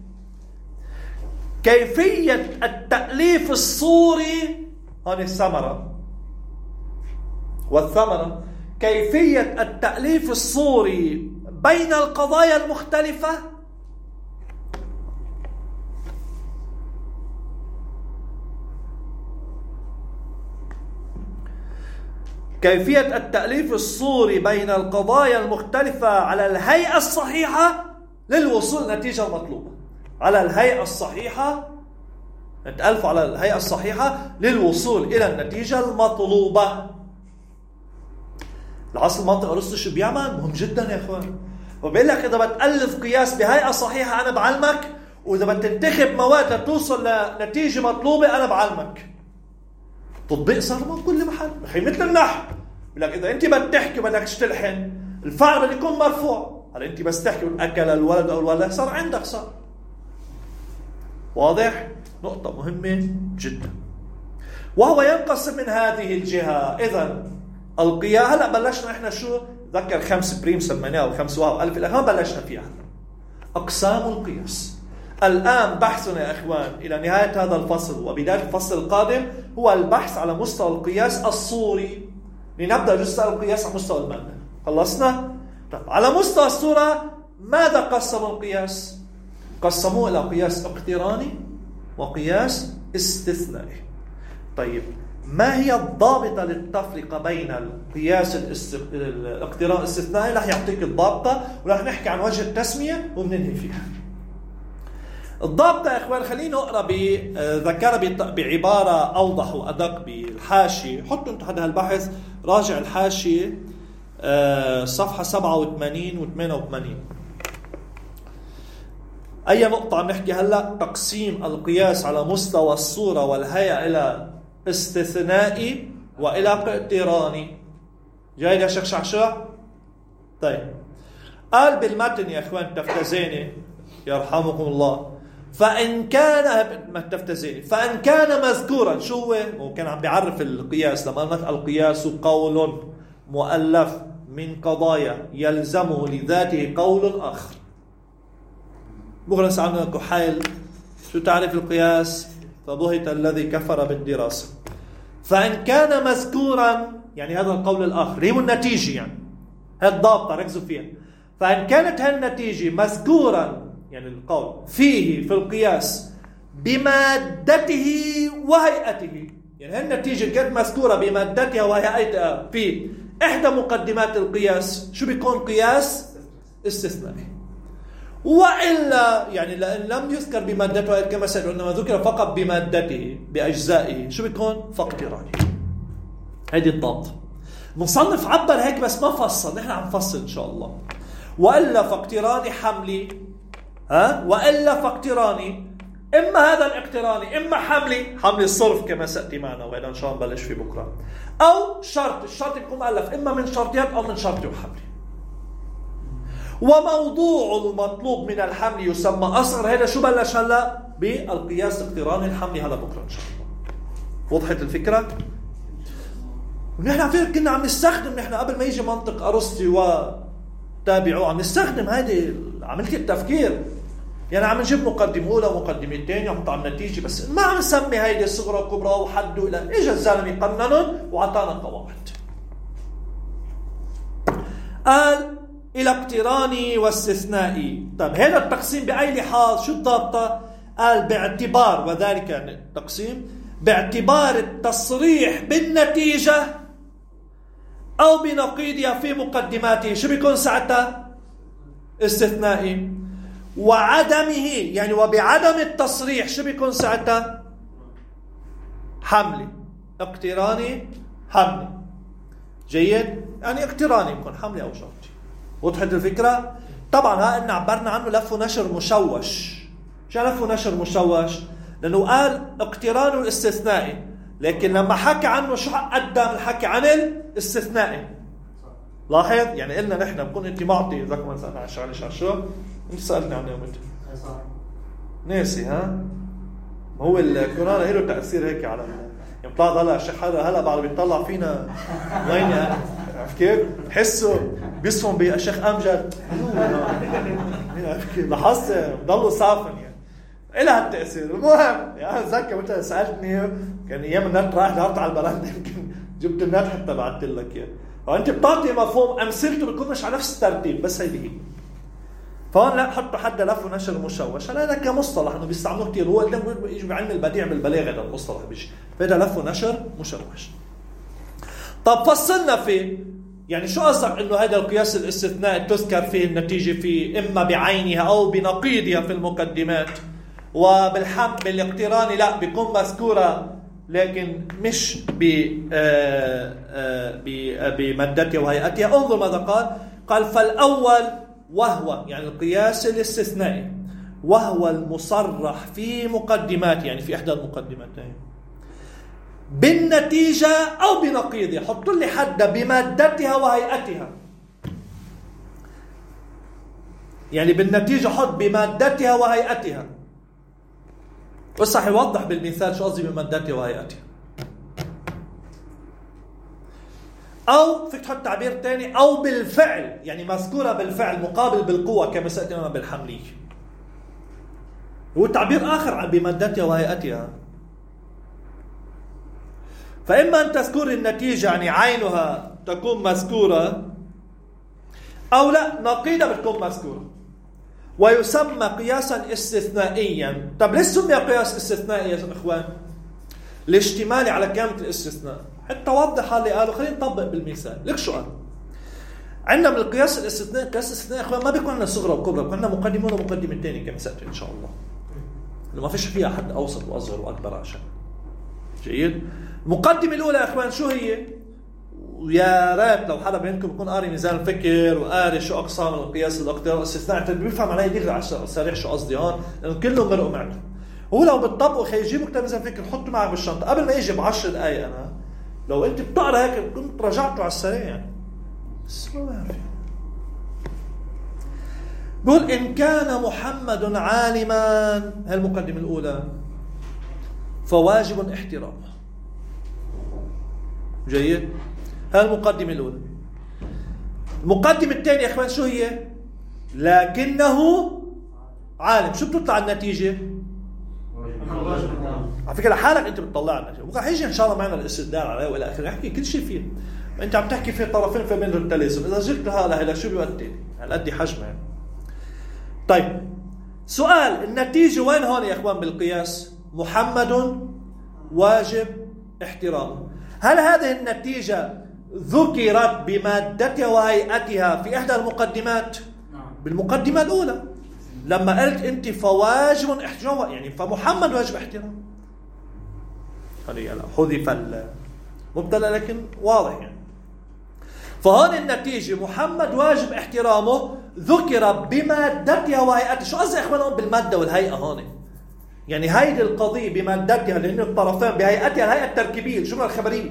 كيفية التأليف الصوري، هون الثمرة والثمرة كيفية التأليف الصوري بين القضايا المختلفة كيفية التأليف الصوري بين القضايا المختلفة على الهيئة الصحيحة للوصول للنتيجة المطلوبة. على الهيئة الصحيحة نتألف على الهيئة الصحيحة للوصول إلى النتيجة المطلوبة. العصر المنطق أرسطو شو بيعمل؟ مهم جدا يا أخوان. وبيقول لك إذا بتألف قياس بهيئة صحيحة أنا بعلمك، وإذا بتنتخب مواد لتوصل لنتيجة مطلوبة أنا بعلمك. تطبيق صار من كل محل. أخي مثل النحو بيقول لك إذا أنت بتحكي بدك تلحن الفعل بده يكون مرفوع. هلا أنت بس تحكي أكل الولد أو الولد صار عندك صار. واضح؟ نقطة مهمة جدا. وهو ينقسم من هذه الجهة. إذن القياس هلا بلشنا احنا شو ذكر خمس بريم سميناها وخمس واو الف الأخوان بلشنا فيها. أقسام القياس. الآن بحثنا يا إخوان إلى نهاية هذا الفصل وبداية الفصل القادم هو البحث على مستوى القياس الصوري. لنبدأ جزء القياس على مستوى المادة. خلصنا؟ طيب على مستوى الصورة ماذا قسموا القياس؟ قسموه إلى قياس اقتراني وقياس استثنائي. طيب ما هي الضابطة للتفرقة بين القياس الاقتران الاستثنائي؟ رح يعطيك الضابطة ورح نحكي عن وجه التسمية وبننهي فيها. الضابطة يا إخوان خلينا نقرأ ذكر بعبارة أوضح وأدق بالحاشية. حطوا انتوا هذا البحث راجع الحاشية صفحة سبعة وثمانين وثمانية وثمانين. أي نقطة عم نحكي هلأ؟ تقسيم القياس على مستوى الصورة والهيئة إلى استثنائي وإلى اقتران. جاي يا شيخ شعشع؟ طيب قال بالمتن يا اخوان التفتزيني يرحمكم الله، فإن كان ما التفتزيني فإن كان مذكورا، شو هو؟ هو كان عم بيعرف القياس لما قلنا القياس قول مؤلف من قضايا يلزمه لذاته قول آخر. بكرة سألنا كحيل شو تعرف القياس؟ فبهت الذي كفر بالدراسة. فإن كان مذكورا يعني هذا القول الآخر، هي النتيجة، يعني هذا الضابطة ركزوا فيها. فإن كانت هالنتيجة مذكورا يعني القول فيه في القياس بمادته وهيئته، يعني هالنتيجة كانت مذكورة بمادتها وهيئتها في إحدى مقدمات القياس، شو بيكون قياس استثنائي. وإلا يعني لأن لم يذكر بمادته كما سألوا إنما ذكر فقط بمادته بأجزائه، شو بيكون؟ فاقتراني. هذه الضابطة. مصنف عبر هيك بس ما فصل، نحن عم نفصل إن شاء الله. وإلا فاقتراني حملي، ها؟ وإلا فاقتراني إما هذا الاقتراني إما حملي، حملي الصرف كما سأتي معنا وإذا إن شاء الله نبلش فيه بكرة، أو شرط، الشرط يكون مؤلف إما من شرطيات أو من شرطي وحملي. وموضوع المطلوب من الحمل يسمى أصغر. هذا شو بلش هلا؟ بالقياس اقتراني الحمل، هذا بكرة إن شاء الله. وضحت الفكرة؟ ونحن على فكرة كنا عم نستخدم، نحن قبل ما يجي منطق أرسطي وتابعوه عم نستخدم هذه عملية التفكير. يعني عم نجيب مقدمة أولى ومقدمة ثانية ونحط على النتيجة، بس ما عم نسمي هيدي الصغرى وكبرى وحد إلى إجا الزلمة قننهم وعطانا قواعد. قال إلى اقتراني واستثنائي. طيب هذا التقسيم بأي لحاظ؟ شو الضابطة؟ قال باعتبار، وذلك التقسيم باعتبار التصريح بالنتيجة أو بنقيضها في مقدماته، شو بيكون ساعتها؟ استثنائي. وعدمه يعني وبعدم التصريح شو بيكون ساعتها؟ حملي. اقتراني حملي. جيد؟ يعني اقتراني بيكون حملي أو شرطي. وضحت الفكرة؟ طبعا ها إن عبرنا عنه لف ونشر مشوش. شو لف ونشر مشوش؟ لأنه قال اقتران الاستثنائي، لكن لما حكى عنه شو قدم الحكي عن الاستثنائي. لاحظ؟ يعني قلنا نحن بكون انت معطي ذاك ما سألنا عن شغله شو شو انت سألني عنه متى ناسي. ها هو الكورونا له تأثير هيك على يعني طلع هلا الشيخ هذا هلا بعد بيطلع فينا وين عرفت كيف؟ حسوا بيسهم بالشيخ أمجد لاحظت ضلوا صافن يعني إلى هالتأثير. المهم يعني ذاك متى سألتني كان أيام النت راح دارت على البلد يمكن جبت النت حتى بعثت لك اياه. فأنت بتعطي مفهوم أمثلته بيكون مش على نفس الترتيب بس هيدي هي. فهون لا حطوا حد لف ونشر مشوش. هذا كمصطلح انه بيستعملوه كثير. هو قدام يجي بعلم البديع بالبلاغه هذا المصطلح بيجي. فهذا لف ونشر مشوش. طب فصلنا فيه يعني شو قصدك انه هذا القياس الاستثنائي تذكر فيه النتيجه فيه اما بعينها او بنقيضها في المقدمات، وبالحق بالاقتران لا بيكون مذكوره لكن مش بمادتها وهيئتها. انظر ماذا قال. قال فالأول وهو يعني القياس الاستثنائي وهو المصرح في مقدمات يعني في إحدى المقدمتين بالنتيجة أو بنقيضها. حط لي حد بمادتها وهيئتها يعني بالنتيجة حط بمادتها وهيئتها. وصح يوضح بالمثال شو قصدي بمادتها وهيئتها. أو فيك تحط تعبير تاني أو بالفعل يعني مذكورة بالفعل مقابل بالقوة كما سأتنا بالحملية. هو تعبير آخر عن بمادتها وهيئتها. فإما أن تذكر النتيجة يعني عينها تكون مذكورة أو لا نقيضة بتكون مذكورة ويسمى قياسا استثنائيا. طب ليش سمي قياس استثنائي يا إخوان؟ الاشتمالي على كامل الاستثناء. حتى وضح اللي قالوا خلينا نطبق بالمثال. لك شو قال؟ عندنا من القياس الاستثنائي قياس الاستثنائي يا إخوان ما بيكون عندنا صغرى وكبرى، بيكون عندنا مقدمة ومقدمة ثانية كما سأتي إن شاء الله. اللي ما فيش فيها حد أوسط وأصغر وأكبر عشان. جيد. المقدمة الأولى يا إخوان شو هي؟ ويا ريت لو حدا منكم يكون قاري ميزان الفكر وقاري شو أقسام القياس الاقتران الاستثنائي بيفهم علي دغري على السريع شو قصدي هون لأنه كلهم مرقوا معنا. هو لو بتطبقوا خي يجيبوا كتاب ميزان الفكر حطوا معك بالشنطة قبل ما يجي بعشر دقايق أنا لو انت بتقرا هيك كنت رجعته على السريع يعني. بس ما بعرف. بقول إن كان محمد عالما، هي المقدمة الأولى، فواجب احترامه. جيد؟ هي المقدمة الأولى. المقدمة الثانية يا أخوان شو هي؟ لكنه عالم. شو بتطلع النتيجة؟ على فكرة لحالك أنت بتطلع النتيجة. بكرة حيجي إن شاء الله معنا الاستدلال عليه وإلى آخره، نحكي كل شيء فيه. أنت عم تحكي في طرفين فبينهم التلازم. إذا جبت هذا هلا شو بيؤدي؟ هالقد حجمه يعني. طيب سؤال، النتيجة وين هون يا أخوان بالقياس؟ محمد واجب احترامه. هل هذه النتيجة ذكرت بمادتها وهيئتها في إحدى المقدمات؟ بالمقدمة الأولى لما قلت أنت فواجب احترامه، يعني فمحمد واجب احترامه. هذه حذف المبتلى لكن واضح يعني. فهون النتيجة محمد واجب احترامه ذكر بمادتها وهيئتها. شو قصدي اخوان بالمادة والهيئة هون؟ يعني هيدي القضية بمادتها لأن الطرفين بهيئتها الهيئة التركيبية الجملة الخبرية.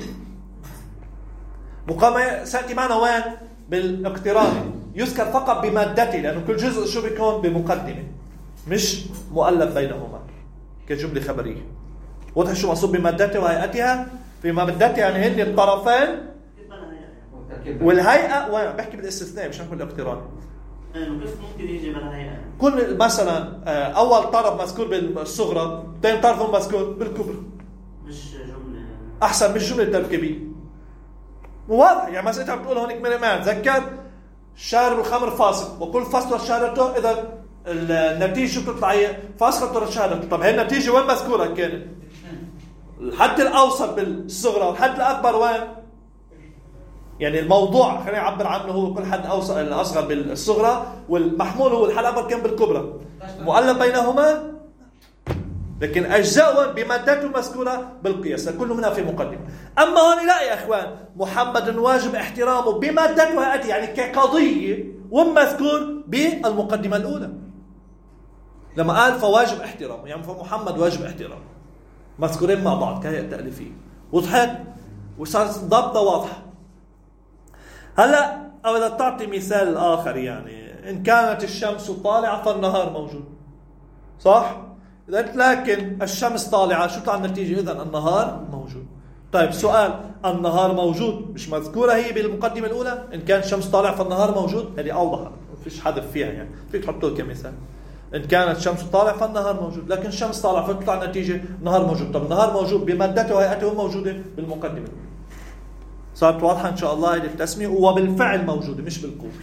مقام سأتي معنا وين؟ بالاقتران يذكر فقط بمادته لأنه كل جزء شو بيكون بمقدمة مش مؤلف بينهما كجملة خبرية. واضح شو مقصود بمادتها وهيئتها؟ بمادتها يعني هن الطرفين والهيئة، وين بحكي بالاستثناء مش هنقول الاقتران. كيف ممكن يجي بالهيئة؟ كل مثلا أول طرف مذكور بالصغرى، ثاني طرف مذكور بالكبرى. مش جملة أحسن مش جملة تركيبية. واضح يعني مثلا أنت عم تقول هونيك من ما تذكر شارب الخمر فاسق وكل فصل شهادته، إذا النتيجة شو بتطلع هي؟ فاسقة شهادته. طب هي النتيجة وين مذكورة كانت؟ الحد الأوسط بالصغرى والحد الأكبر وين؟ يعني الموضوع خلينا نعبر عنه هو كل حد أوسط الأصغر بالصغرى والمحمول هو الحد الأكبر كان بالكبرى. مؤلف بينهما لكن أجزاء بمادته مذكورة بالقياس كل منها في مقدمة. أما هون لا يا أخوان، محمد واجب احترامه بمادته وهيئته يعني كقضية ومذكور بالمقدمة الأولى. لما قال فواجب احترامه يعني فمحمد واجب احترامه مذكورين مع بعض كهيئة تأليفية. وضحت وصارت ضابطة واضحة. هلا أو إذا تعطي مثال آخر يعني إن كانت الشمس طالعة فالنهار موجود، صح؟ لكن الشمس طالعة شو طلع النتيجة؟ إذن النهار موجود. طيب سؤال، النهار موجود مش مذكورة هي بالمقدمة الأولى؟ إن كان الشمس طالعة فالنهار موجود، هذه أوضح فيش حذف فيها يعني، فيك تحطوه كمثال. إن كانت الشمس طالعة فالنهار موجود، لكن الشمس طالعة فتطلع النتيجة النهار موجود. طب النهار موجود بمادته وهيئته موجودة بالمقدمة الأولى. صارت واضحة إن شاء الله هذه التسمية، وبالفعل موجودة مش بالقوة.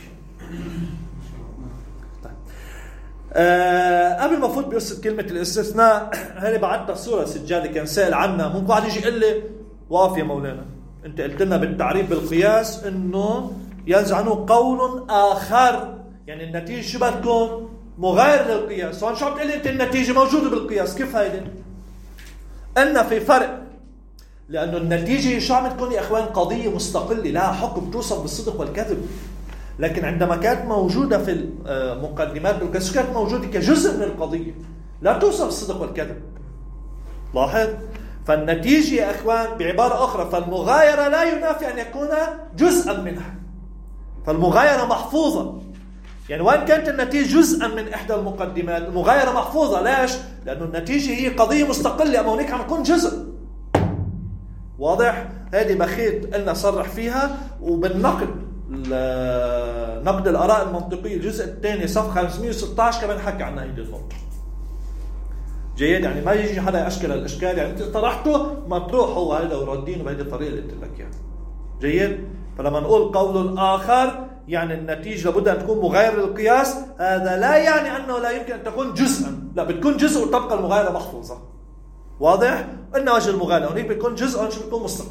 طيب. أه قبل ما أفوت بقصة كلمة الاستثناء، هذه بعتها صورة سجادة كان سائل عنها. ممكن واحد يجي يقول لي واقف يا مولانا أنت قلت لنا بالتعريف بالقياس إنه يلزعنه قول آخر، يعني النتيجة شو بتكون؟ مغاير للقياس. وأنا شو عم تقول لي أنت النتيجة موجودة بالقياس؟ كيف هيدا؟ قلنا في فرق، لأنه النتيجة شو عم تكون يا أخوان؟ قضية مستقلة لها حكم توصف بالصدق والكذب. لكن عندما كانت موجودة في المقدمات بالقياس كانت موجودة كجزء من القضية لا توصف بالصدق والكذب. لاحظ؟ فالنتيجة يا أخوان بعبارة أخرى فالمغايرة لا ينافي أن يكون جزءا منها. فالمغايرة محفوظة، يعني وين كانت النتيجة جزءا من إحدى المقدمات المغايرة محفوظة. ليش؟ لأنه النتيجة هي قضية مستقلة، أما هناك عم تكون جزء. واضح؟ هذه بخيت قلنا صرح فيها. وبالنقد نقد الآراء المنطقية الجزء الثاني صفحة خمسمية وستة عشر كمان حكى عن هذه النقطة. جيد؟ يعني ما يجي حدا يشكل الإشكال، يعني أنت طرحته مطروح هو هذا وردينه بهذه الطريقة اللي قلت لك يعني. جيد؟ فلما نقول قول آخر يعني النتيجة لابد أن تكون مغايرة للقياس، هذا لا يعني أنه لا يمكن أن تكون جزءا، لا بتكون جزء وتبقى المغايرة محفوظة. واضح؟ إن وجه المغايرة هناك بيكون جزء وهناك بيكون مستقل.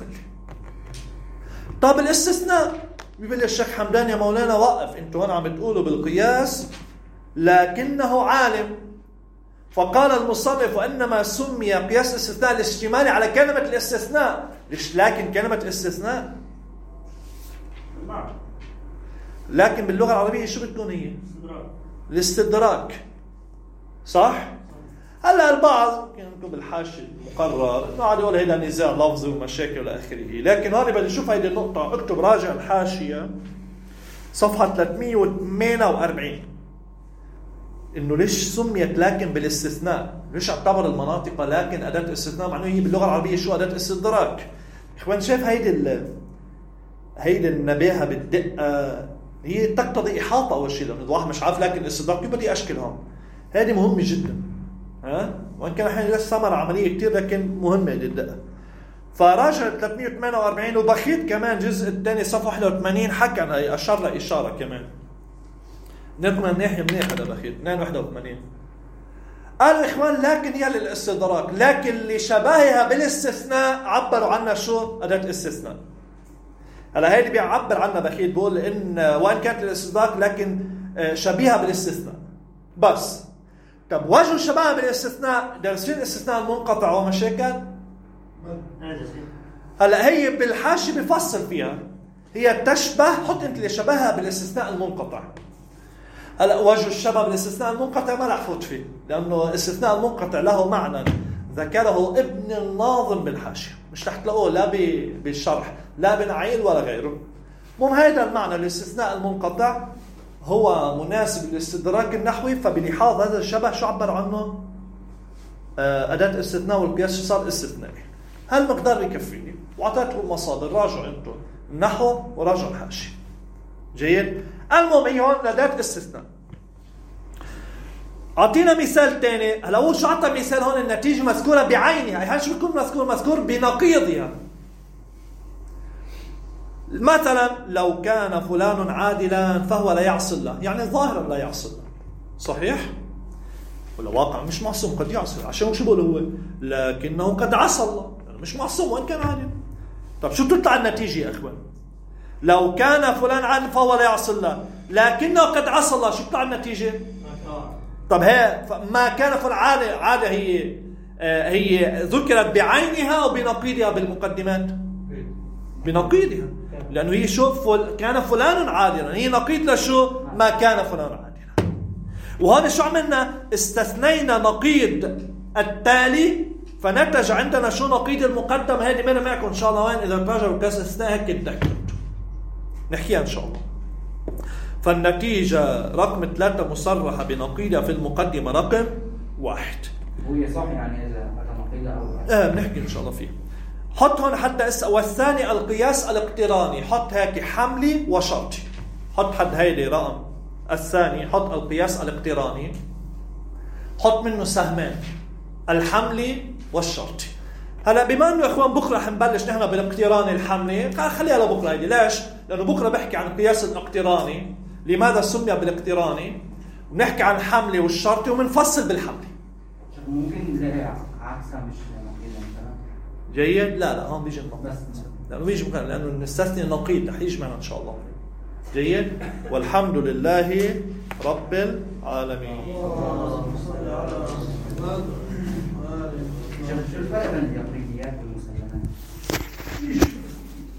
طب الاستثناء بيقول الشيخ حمدان يا مولانا وقف، انتوا هنا عم تقولوا بالقياس لكنه عالم، فقال المصنف وإنما سمي قياس الاستثناء الاشتمالي على كلمة الاستثناء. لكن كلمة استثناء لكن باللغة العربية شو بتكون هي؟ الاستدراك. صح؟ هلا البعض يمكن بالحاشي مقرر انه عاد يقول هيدا نزاع لفظي ومشاكل الى اخره، لكن هون بدي اشوف هيدي النقطه. اكتب راجع الحاشيه صفحه ثلاثمية وثمانية وأربعين، انه ليش سميت لكن بالاستثناء؟ ليش اعتبر المناطق لكن اداه استثناء مع انه هي باللغه العربيه شو اداه استدراك؟ اخوان شايف هيدي ال... هيدي النباهه بالدقه هي تقتضي احاطه اول شيء، لانه الواحد مش عارف لكن استدراك كيف بدي اشكل هون. هذه مهمه جدا، ها، وان كان احيانا لسه ثمره عمليه كثير لكن مهمه هذه الدقه. فراجع ثلاثمية وثمانية وأربعين وبخيت كمان الجزء الثاني صفحه واحد وثمانين حكى عن هي، اشار لها اشاره كمان نقمة الناحيه منيح. هذا بخيت اثنين واحد وثمانين قال اخوان لكن هي للاستدراك، لكن لشبهها بالاستثناء عبروا عنها شو؟ اداه استثناء. هلا هي اللي بيعبر عنها بخيت بقول ان وان كانت للاستدراك لكن شبيهه بالاستثناء بس. طب وجه الشبه بالاستثناء درسين الاستثناء المنقطع ومشاكل. هلا هي بالحاشيه بفصل فيها، هي تشبه، حط انت اللي شبهها بالاستثناء المنقطع. هلا وجه الشبه بالاستثناء المنقطع ما رح فوت فيه، لانه الاستثناء المنقطع له معنى ذكره ابن الناظم بالحاشيه، مش رح تلاقوه لا بالشرح لا بنعيل ولا غيره. المهم هذا المعنى الاستثناء المنقطع هو مناسب للاستدراك النحوي، فبلحاظ هذا الشبه شو عبر عنه؟ أداة استثناء والقياس صار استثنائي. هالمقدار يكفيني وعطيتكم مصادر، راجعوا انتم النحو وراجعوا الحاشية. جيد. المهم هي هون أداة استثناء. أعطينا مثال ثاني. هلا هو شو عطى مثال هون؟ النتيجة مذكورة بعينها، هل شو بيكون مذكور؟ مذكور بنقيضها. مثلا لو كان فلان عادلا فهو لا يعصي الله، يعني ظاهرا لا يعصي الله، صحيح؟ ولا واقع مش معصوم قد يعصي، عشان شو بقول هو؟ لكنه قد عصى الله، يعني مش معصوم وان كان عادل. طب شو بتطلع النتيجة يا اخوان؟ لو كان فلان عادل فهو لا يعصي الله لكنه قد عصى الله، شو بتطلع النتيجة؟ طب هي ما كان فلان عادة عادة هي هي ذكرت بعينها او بنقيضها بالمقدمات؟ بنقيضها، لأنه هي شو فل... كان فلان عادلا، هي نقيض لشو؟ ما كان فلان عادلا. وهذا شو عملنا؟ استثنينا نقيض التالي فنتج عندنا شو؟ نقيض المقدم. هذه منا معكم إن شاء الله وين إذا تراجعوا كاس استثناء هيك تذكروا نحكيها إن شاء الله. فالنتيجة رقم ثلاثة مصرحة بنقيضها في المقدمة رقم واحد. وهي صح يعني إذا نقيضها أو آه بنحكي إن شاء الله فيه. حط هون حتى اس والثاني القياس الاقتراني، حط هيك حملي وشرطي، حط حد هيدي رقم الثاني، حط القياس الاقتراني، حط منه سهمين الحملي والشرطي. هلا بما انه يا اخوان بكره حنبلش نحن بالاقتراني الحملي، خليها لبكره هيدي. ليش؟ لانه بكره بحكي عن القياس الاقتراني، لماذا سمي بالاقتراني، ونحكي عن الحملي والشرطي ومنفصل بالحملي. ممكن نلاقي عكسها مش جيد. لا لا هون بيجي النقيض، بس لانه بيجي مكان، لانه نستثني النقيض رح يجي معنا ان شاء الله. جيد. والحمد لله رب العالمين.